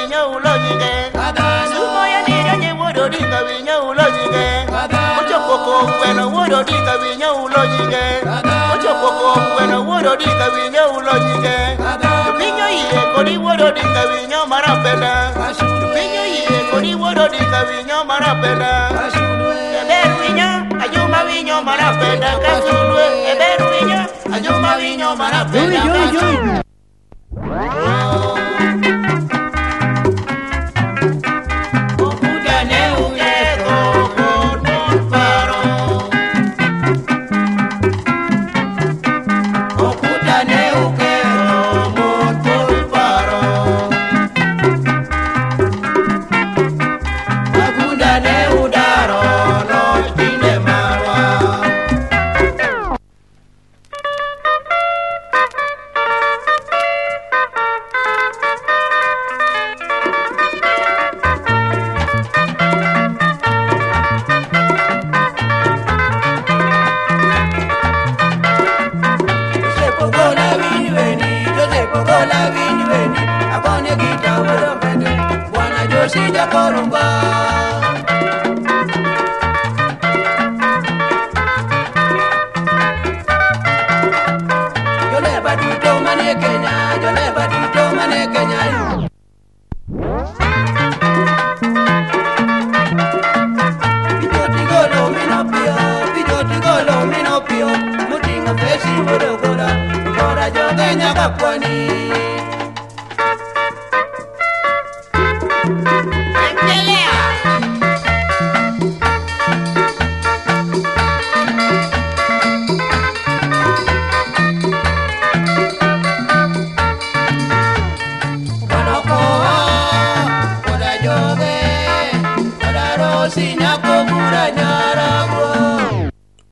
winya ulojige sumo ya nira nye wodo dinga winya ulojige ocho koko kwena wodo dinga winya ulojige ocho koko kwena wodo dinga winya ulojige pinyo iye kodi wodo dinga winya marapenda pinyo iye kodi wodo dinga winya marapenda eber winya ajuma winya marapenda kasulwe eber winya ajuma winya marapenda Sinya ko muranya